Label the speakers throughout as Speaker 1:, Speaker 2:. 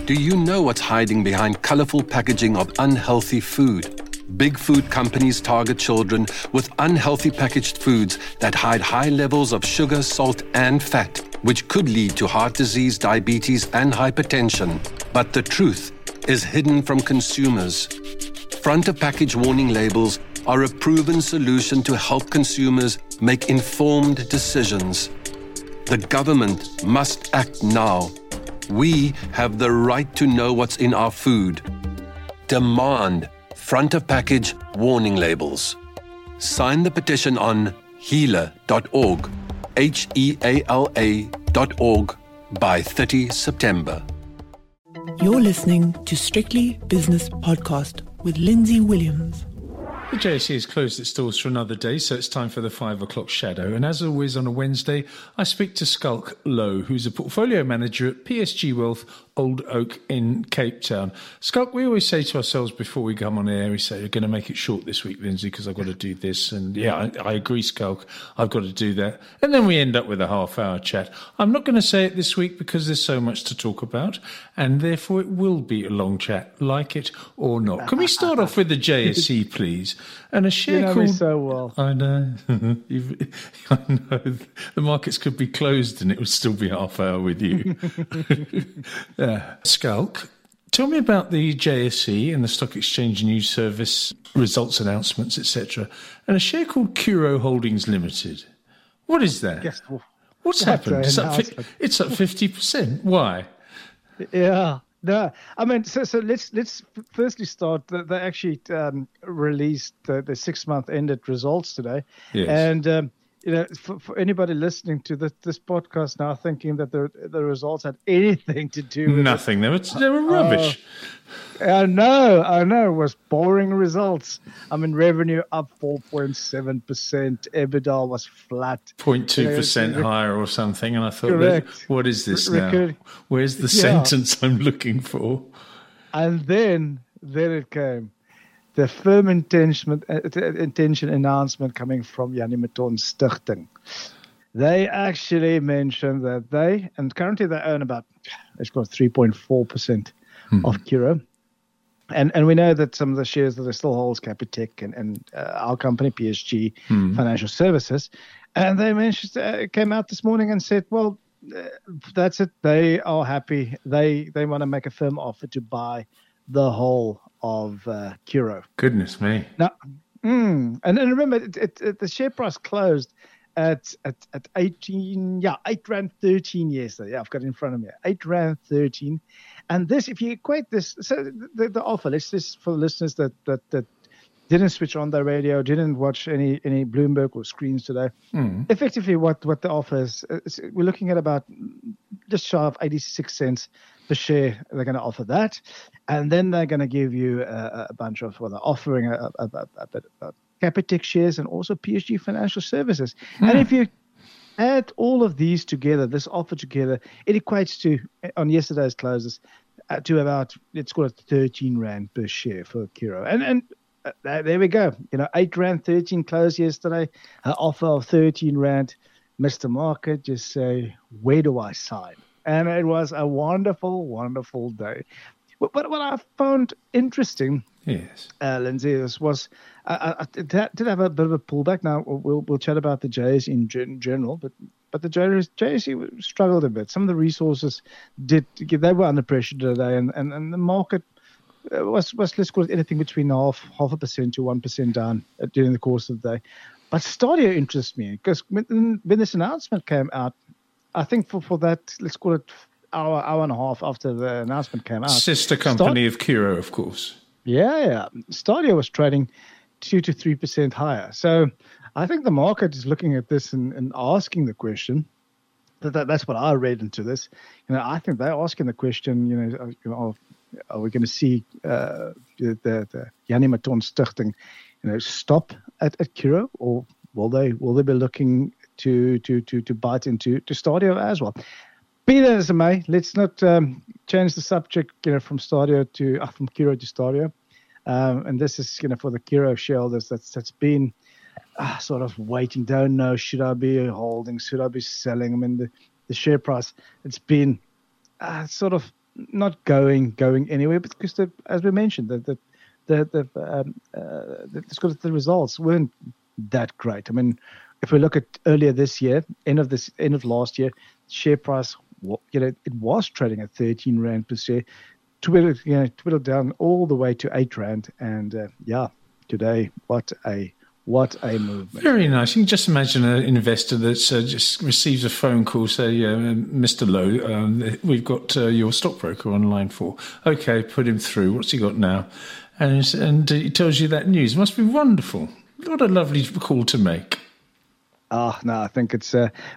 Speaker 1: Do you know what's hiding behind colorful packaging of unhealthy food? Big food companies target children with unhealthy packaged foods that hide high levels of sugar, salt, and fat, which could lead to heart disease, diabetes, and hypertension. But the truth is hidden from consumers. Front of package warning labels are a proven solution to help consumers make informed decisions. The government must act now. We have the right to know what's in our food. Demand front of package warning labels. Sign the petition on heala.org, HEALA.org, by 30 September.
Speaker 2: You're listening to Strictly Business Podcast with Lindsay Williams.
Speaker 3: The JSE has closed its doors for another day, so it's time for the 5 o'clock shadow. And as always on a Wednesday, I speak to Schalk Louw, who's a portfolio manager at PSG Wealth, Old Oak in Cape Town. Schalk, we always say to ourselves before we come on air, we say, we're going to make it short this week, Lindsay, because I've got to do this. And yeah, I agree, Schalk, I've got to do that. And then we end up with a half-hour chat. I'm not going to say it this week because there's so much to talk about, and therefore it will be a long chat, like it or not. Can we start off with the JSE, please? And a share
Speaker 4: called... You know me so well.
Speaker 3: I know. I know. The markets could be closed and it would still be half-hour with you. Schalk, tell me about the JSE and the Stock Exchange News Service results announcements, etc., and a share called Curro Holdings Limited. What is that?
Speaker 4: Yes.
Speaker 3: What's happened? It's up 50%. Why?
Speaker 4: Yeah. No, I mean, so let's firstly start. They actually released the 6-month ended results today,
Speaker 3: yes.
Speaker 4: And for anybody listening to this podcast now, thinking that the results had anything to do with
Speaker 3: nothing, they were rubbish.
Speaker 4: I know, it was boring results. I mean, revenue up 4.7%, EBITDA was flat,
Speaker 3: 0.2% higher or something, and I thought, what is this now? Where's the sentence I'm looking for? And
Speaker 4: then it came. The firm intention announcement coming from Jannie Mouton Stichting. They actually mentioned that and currently they own about, let's call it 3.4% of Curro. And we know that some of the shares that they still holds Capitec and our company, PSG Financial Services. And they mentioned, came out this morning and said, well, that's it. They are happy. They want to make a firm offer to buy the whole of Curro.
Speaker 3: Goodness me!
Speaker 4: Now, and remember, the share price closed at 18, R8.13 yesterday. Yeah, I've got it in front of me, R8.13. And this, if you equate this, so the offer, let's just for the listeners that didn't switch on their radio, didn't watch any Bloomberg or screens today. Effectively, what the offer is, we're looking at about just shy of 86 cents per share. They're going to offer that, and then they're going to give you a bunch of, they're offering a Capitec shares and also PSG Financial Services. And if you add all of these together, this offer together, it equates to, on yesterday's closes, to about, let's call it 13 Rand per share for Curro. And there we go. R8.13 closed yesterday. An offer of 13 Rand. Mr. Market just say, where do I sign? And it was a wonderful, wonderful day. But what I found interesting,
Speaker 3: yes,
Speaker 4: Lindsay, was I did have a bit of a pullback. Now we'll chat about the JSE in general, but the JSE struggled a bit. Some of the resources they were under pressure today, and the market was let's call it anything between half a percent to 1% down during the course of the day. But Stadio interests me because when this announcement came out, I think for that, let's call it hour and a half after the announcement came out.
Speaker 3: Sister company of Curro, of course.
Speaker 4: Yeah. Stadio was trading 2 to 3% higher. So I think the market is looking at this and asking the question. That's what I read into this. I think they're asking the question, are we going to see the Jannie Mouton Stichting, stop at Curro, or will they be looking to bite into Stadio as well? Be that as it may, let's not change the subject, from Curro to Stadio. And this is, for the Curro shareholders that's been sort of waiting. Don't know, should I be holding? Should I be selling? I mean, the share price, it's been sort of not going anywhere because as we mentioned, the results weren't that great. I mean, if we look at earlier this year, end of last year, share price, it was trading at 13 Rand per share, twiddled down all the way to 8 Rand, and today, what a movement.
Speaker 3: Very nice. You can just imagine an investor that just receives a phone call, say, Mr. Lowe, we've got your stockbroker on line 4. Okay, put him through. What's he got now? And he tells you that news. It must be wonderful. What a lovely call to make.
Speaker 4: No, I think it's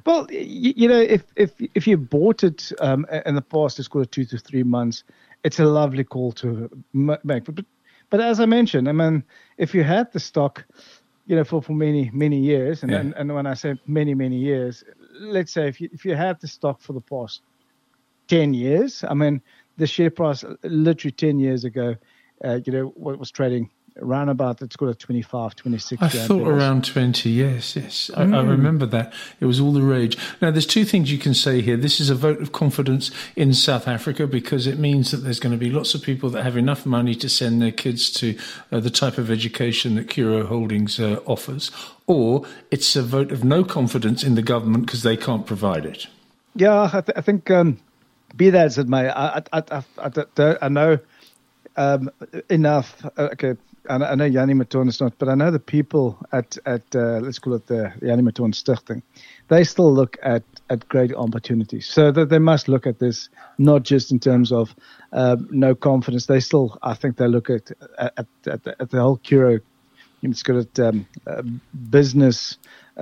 Speaker 4: if you bought it in the past, it's called 2 to 3 months. It's a lovely call to make. But as I mentioned, I mean, if you had the stock, for many years, and when I say many years, let's say if you had the stock for the past 10 years, I mean, the share price literally 10 years ago, what was trading around about, it's got a 25, 26.
Speaker 3: I thought around 20, yes. I remember that. It was all the rage. Now, there's two things you can say here. This is a vote of confidence in South Africa because it means that there's going to be lots of people that have enough money to send their kids to the type of education that Curro Holdings offers. Or it's a vote of no confidence in the government because they can't provide it.
Speaker 4: Yeah, I think, be that as it may, I know enough. Okay. I know Jannie Mouton is not, but I know the people at let's call it the Jannie Mouton Stichting, they still look at great opportunities. So that they must look at this not just in terms of no confidence. They still, I think, they look at the whole Curro, it's got business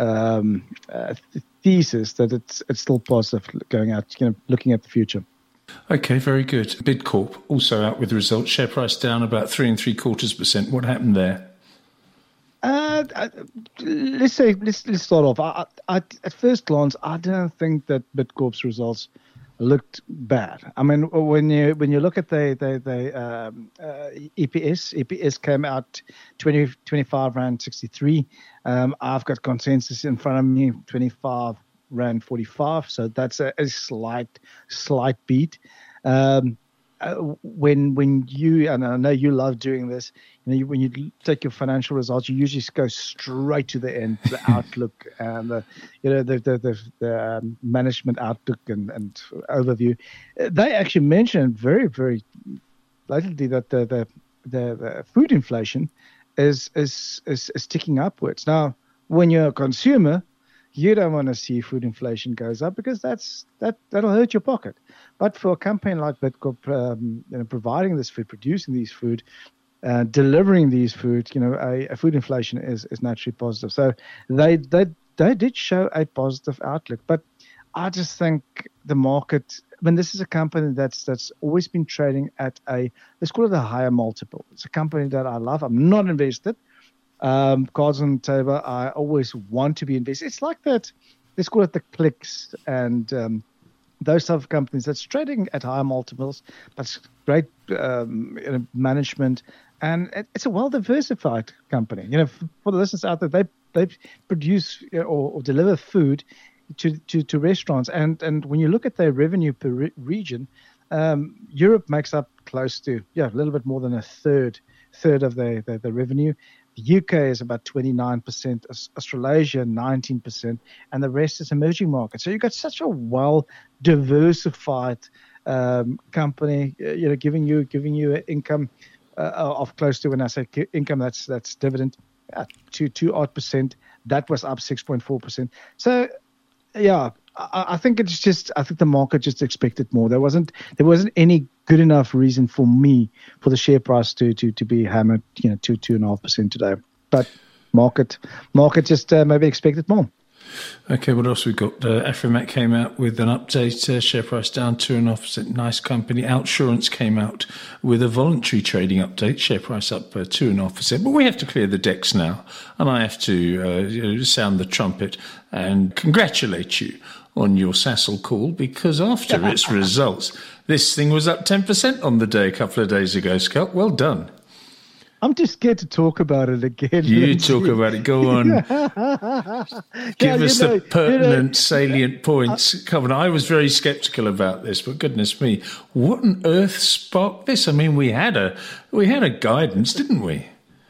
Speaker 4: thesis that it's still positive going out, looking at the future.
Speaker 3: Okay, very good. Bidcorp also out with results. Share price down about 3 3/4%. What happened there?
Speaker 4: Let's start off. At first glance, I don't think that Bidcorp's results looked bad. I mean, when you look at the EPS came out 25 Rand 63. I've got consensus in front of me, 25 Rand 45, so that's a slight beat. When you, and I know you love doing this, when you take your financial results, you usually go straight to the end, the outlook and the management outlook and overview. They actually mentioned very, very blatantly that the food inflation is ticking upwards. Now, when you're a consumer, you don't want to see food inflation goes up because that'll hurt your pocket. But for a company like Bidcorp, providing this food, producing these food, delivering these food, a food inflation is naturally positive. So they did show a positive outlook. But I just think the market, this is a company that's always been trading at let's call it a higher multiple. It's a company that I love. I'm not invested. Cards on the table, I always want to be invested. It's like that, let's call it the Clicks and those type of companies that's trading at higher multiples, but great management, and it's a well-diversified company. For the listeners out there, they produce or deliver food to restaurants, and when you look at their revenue per region, Europe makes up close to a little bit more than a third of the revenue. The UK is about 29%, Australasia 19%, and the rest is emerging markets. So you've got such a well-diversified company, giving you an income of close to, when I say income, that's dividend, 2% That was up 6.4%. So, I think the market just expected more. There wasn't any good enough reason for the share price to be hammered, 2.5% today. But market just maybe expected more.
Speaker 3: Okay, what else we got? Afrimat came out with an update, share price down 2.5%. Nice company. Outsurance came out with a voluntary trading update, share price up 2.5%. But we have to clear the decks now, and I have to sound the trumpet and congratulate you on your Sasol call, because after its results, this thing was up 10% on the day a couple of days ago, Scott. Well done.
Speaker 4: I'm too scared to talk about it again.
Speaker 3: You talk about it. Go on. Give us the pertinent, salient points. Come on. I was very sceptical about this, but goodness me, what on earth sparked this? I mean, we had a guidance, didn't we?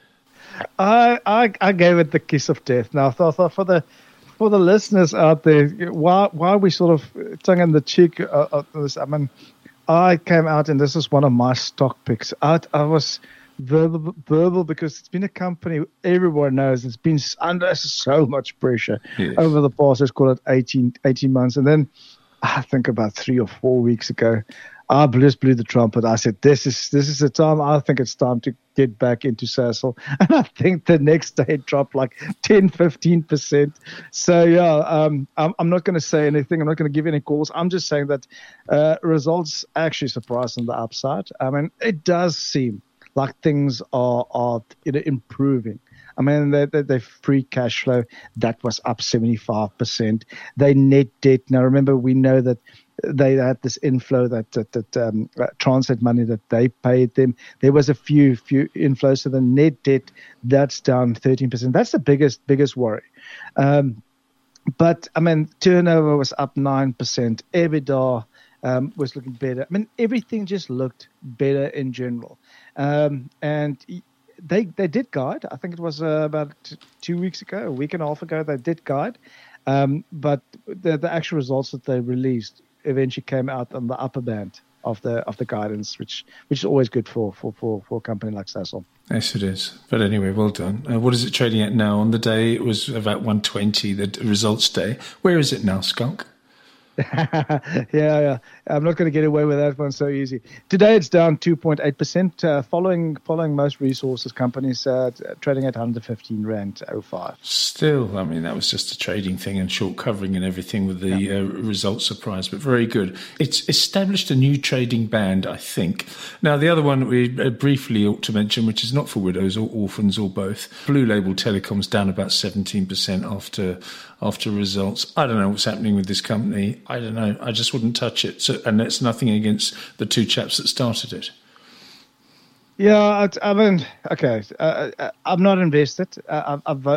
Speaker 4: I gave it the kiss of death. Now, for the listeners out there, why we sort of tongue in the cheek of this? I mean, I came out and this is one of my stock picks. I was verbal because it's been a company everyone knows it's been under so much pressure over the past, let's call it 18 months. And then I think about 3 or 4 weeks ago, I just blew the trumpet. I said, this is the time. I think it's time to get back into Sasol. And I think the next day it dropped like 10-15%. So, yeah, I'm not going to say anything. I'm not going to give any calls. I'm just saying that results actually surprised on the upside. I mean, it does seem like things are improving. I mean, their free cash flow, that was up 75%. They net debt. Now, remember, we know that they had this inflow that Transnet money that they paid them. There was a few inflows. So the net debt, that's down 13%. That's the biggest worry. But, I mean, turnover was up 9%. EBITDA was looking better. I mean, everything just looked better in general. And they did guide. I think it was about 2 weeks ago, a week and a half ago, they did guide. But the actual results that they released eventually came out on the upper band of the guidance, which is always good for a company like Sasol.
Speaker 3: Yes, it is. But anyway, well done. What is it trading at now? On the day, it was about 120, the results day. Where is it now, Skulk?
Speaker 4: Yeah. I'm not going to get away with that one so easy. Today it's down 2.8%, following most resources companies trading at 115 Rand 05.
Speaker 3: Still, I mean, that was just a trading thing and short covering and everything with the result surprise, but very good. It's established a new trading band, I think. Now, the other one we briefly ought to mention, which is not for widows or orphans or both, Blue Label Telecom's down about 17% after results. I don't know what's happening with this company. I don't know. I just wouldn't touch it. So, and it's nothing against the two chaps that started it.
Speaker 4: Yeah, I mean, okay. I'm not invested. I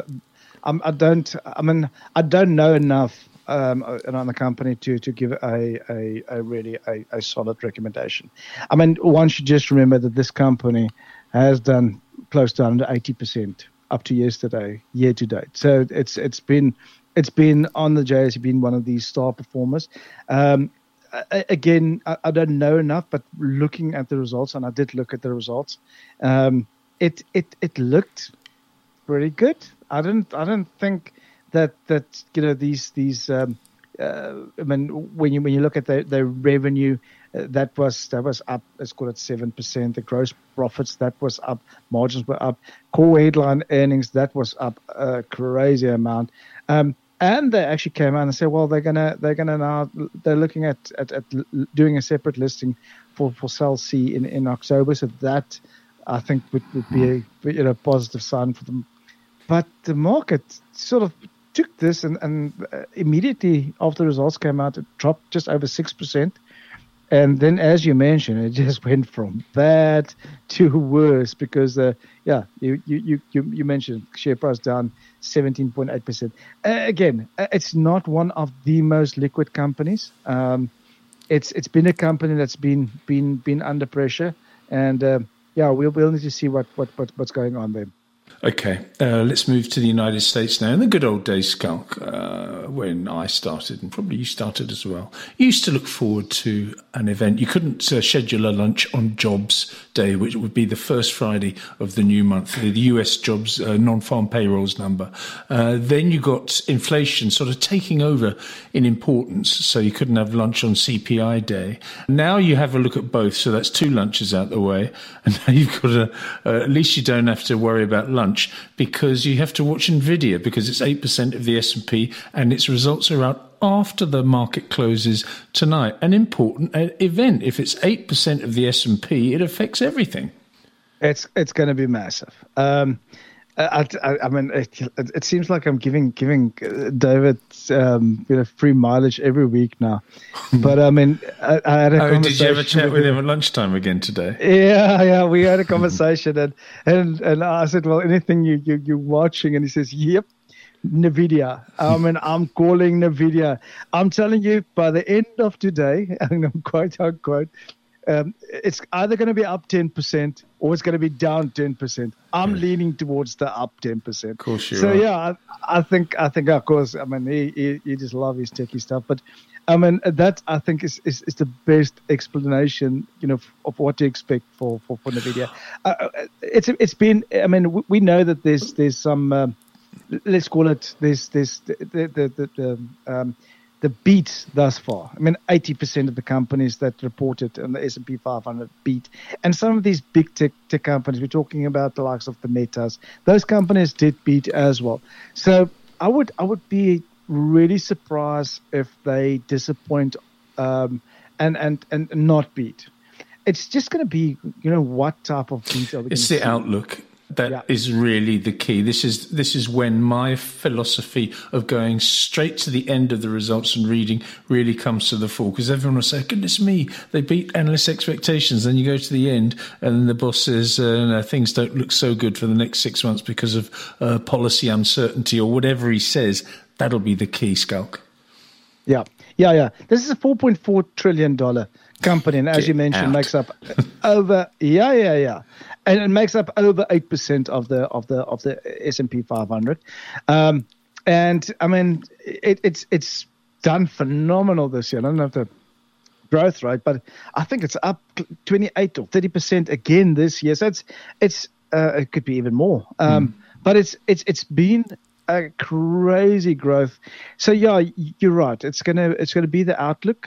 Speaker 4: don't know enough on the company to give a really solid recommendation. I mean, one should just remember that this company has done close to under 80% up to yesterday, year to date. So it's been on the JSE, been one of these star performers. Again, I don't know enough, but looking at the results, and I did look at the results, it looked pretty good. I don't think that these I mean, when you look at the revenue, that was up, let's call it 7%. The gross profits, that was up. Margins were up. Core headline earnings, that was up a crazy amount. And they actually came out and said, well, they're looking at doing a separate listing for Cell C in October. So that, I think, would be a positive sign for them. But the market sort of took this and immediately after the results came out, it dropped just over 6%. And then, as you mentioned, it just went from bad to worse because, you mentioned share price down 17.8%. Again, it's not one of the most liquid companies. It's been a company that's been under pressure, and we'll need to see what's going on there.
Speaker 3: Okay, let's move to the United States now. In the good old days, Skulk, when I started, and probably you started as well, you used to look forward to an event. You couldn't schedule a lunch on Jobs Day, which would be the first Friday of the new month, the US jobs non-farm payrolls number. Then you got inflation sort of taking over in importance, so you couldn't have lunch on CPI Day. Now you have a look at both, so that's two lunches out the way, and now you've got at least you don't have to worry about lunch, because you have to watch Nvidia because it's 8% of the S&P and its results are out after the market closes tonight. An important event. If it's 8% of the S&P, it affects everything.
Speaker 4: It's going to be massive. I mean, it seems like I'm giving David free mileage every week now. But I mean, I had a conversation.
Speaker 3: Did you have a chat with him at lunchtime again today?
Speaker 4: Yeah, we had a conversation, and I said, well, anything you're watching, and he says, yep. NVIDIA. I mean, I'm calling NVIDIA. I'm telling you, by the end of today, and I'm quote unquote, it's either going to be up 10% or it's going to be down 10%. I'm leaning towards the up 10%. Of
Speaker 3: course you are.
Speaker 4: So yeah, I think of course. I mean, he just love his techie stuff, but I mean that I think is the best explanation, of what to expect for NVIDIA. It's been. I mean, we know that there's some. Let's call it the beat thus far. I mean, 80% of the companies that reported on the S&P 500 beat, and some of these big tech companies, we're talking about the likes of the Metas, those companies did beat as well. So I would be really surprised if they disappoint and not beat. It's just going to be, what type of beat are we going to
Speaker 3: It's
Speaker 4: see?
Speaker 3: the outlook. That is really the key. This is when my philosophy of going straight to the end of the results and reading really comes to the fore, because everyone will say, goodness me, they beat analyst expectations. Then you go to the end and the boss says things don't look so good for the next 6 months because of policy uncertainty or whatever he says. That'll be the key, Schalk.
Speaker 4: Yeah. This is a $4.4 trillion company, and as you mentioned, makes up over and it makes up over 8% of the S&P 500. And I mean, it's done phenomenal this year. I don't know if the growth rate, but I think it's up 28 or 30% again this year. So it's it could be even more. But it's been a crazy growth. So yeah, you're right. It's gonna be the outlook.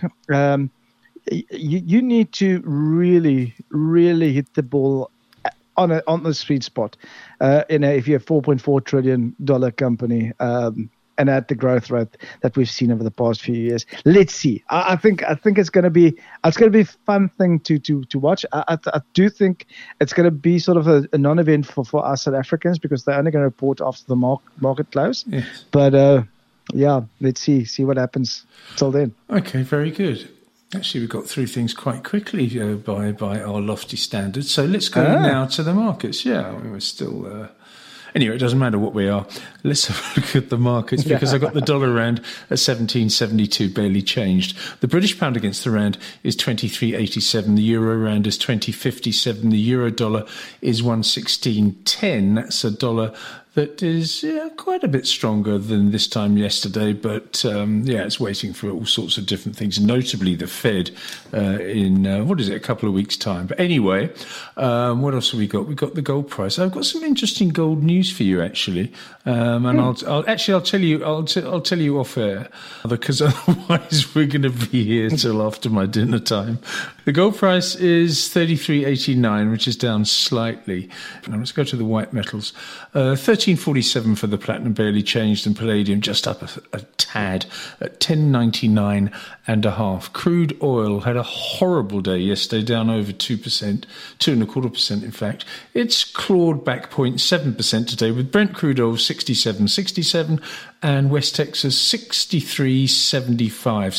Speaker 4: You need to really, really hit the ball on the sweet spot. If you're a $4.4 trillion company, and at the growth rate that we've seen over the past few years, let's see. I think it's going to be a fun thing to watch. I do think it's going to be sort of a non-event for us South Africans, because they're only going to report after the market close. Yes. But let's see what happens till then.
Speaker 3: Okay, very good. Actually, we got through things quite quickly by our lofty standards. So let's go now to the markets. Yeah, we're still... Anyway, it doesn't matter what we are. Let's have a look at the markets, because I got the dollar rand at 17.72, barely changed. The British pound against the rand is 23.87. The euro rand is 20.57. The euro dollar is 116.10. That's a dollar that is quite a bit stronger than this time yesterday, but it's waiting for all sorts of different things, notably the Fed in, a couple of weeks' time. But anyway, what else have we got? We've got the gold price. I've got some interesting gold news for you, actually, and I'll tell you off air, because otherwise we're going to be here till after my dinner time. The gold price is 33.89, which is down slightly. Now let's go to the white metals. 13.47 for the platinum, barely changed, and palladium just up a tad at 10.99 and a half. Crude oil had a horrible day yesterday, down over 2%, 2.25% in fact. It's clawed back 0.7% today, with Brent crude oil 67.67 and West Texas 63.75,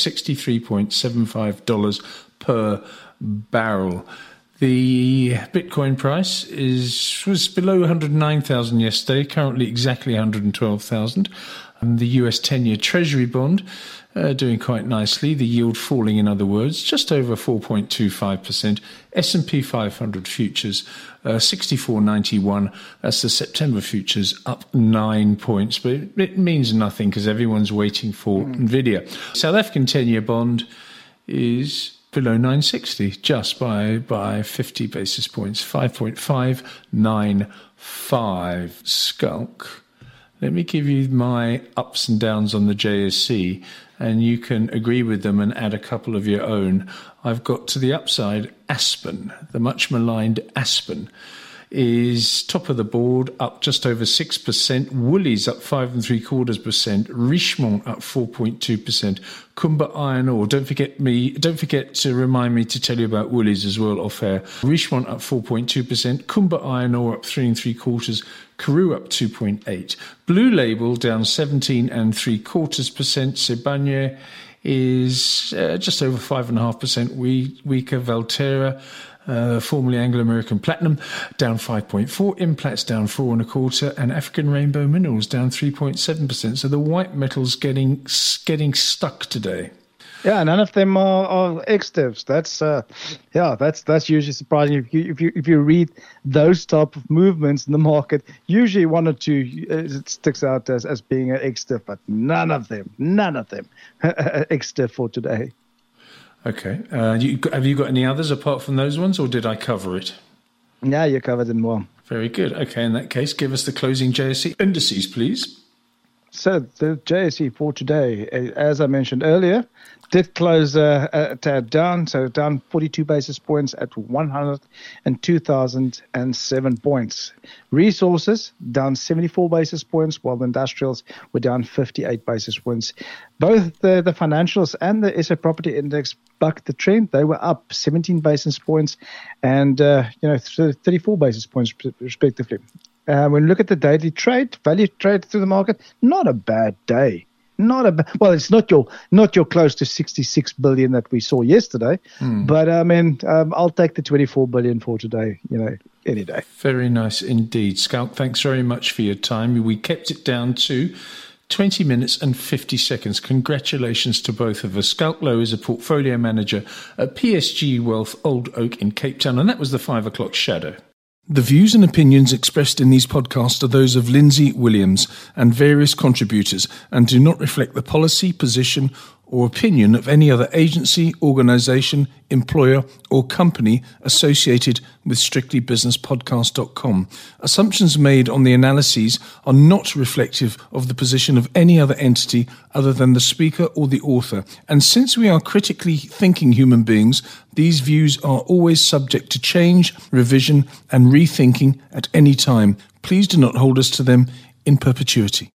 Speaker 3: $63.75 per barrel. The Bitcoin price was below 109,000 yesterday, currently exactly 112,000. The US 10-year Treasury bond doing quite nicely, the yield falling, in other words, just over 4.25%. S&P 500 futures, 64.91. That's the September futures, up 9 points, but it means nothing because everyone's waiting for NVIDIA. South African 10-year bond is below 960, just by 50 basis points, 5.595. Schalk. Let me give you my ups and downs on the JSE, and you can agree with them and add a couple of your own. I've got to the upside, Aspen, the much maligned Aspen, is top of the board, up just over 6%. Woolies up 5.75%. Richemont up 4.2%. Kumba Iron Ore. Don't forget to remind me to tell you about Woolies as well off air. Richemont up 4.2%. Kumba Iron Ore up 3.75%. Karoo up 2.8%. Blue Label down 17.75%. Sibanye is just over 5.5% weaker. Valterra, formerly Anglo-American Platinum, down 5.4%. Implats down 4.25%, and African Rainbow Minerals down 3.7%. So the white metals getting stuck today.
Speaker 4: Yeah, none of them are ex-divs. That's usually surprising. If you read those type of movements in the market, usually one or two it sticks out as being an ex-div, but none of them ex-div for today.
Speaker 3: Okay. Have you got any others apart from those ones, or did I cover it?
Speaker 4: Yeah, you covered them well.
Speaker 3: Very good. Okay, in that case, give us the closing JSE indices, please.
Speaker 4: So the JSE for today, as I mentioned earlier, did close a tad down, so down 42 basis points at 102,007 points. Resources down 74 basis points, while the industrials were down 58 basis points. Both the financials and the SA Property Index bucked the trend. They were up 17 basis points and 34 basis points respectively. When we look at the daily trade, value trade through the market, not a bad day. Well, it's not your close to 66 billion that we saw yesterday, but I'll take the 24 billion for today, any day.
Speaker 3: Very nice indeed. Schalk, thanks very much for your time. We kept it down to 20 minutes and 50 seconds. Congratulations to both of us. Schalk Louw is a portfolio manager at PSG Wealth Old Oak in Cape Town, and that was the 5 o'clock shadow. The views and opinions expressed in these podcasts are those of Lindsay Williams and various contributors and do not reflect the policy, position or opinion of any other agency, organisation, employer or company associated with strictlybusinesspodcast.com. Assumptions made on the analyses are not reflective of the position of any other entity other than the speaker or the author. And since we are critically thinking human beings, these views are always subject to change, revision and rethinking at any time. Please do not hold us to them in perpetuity.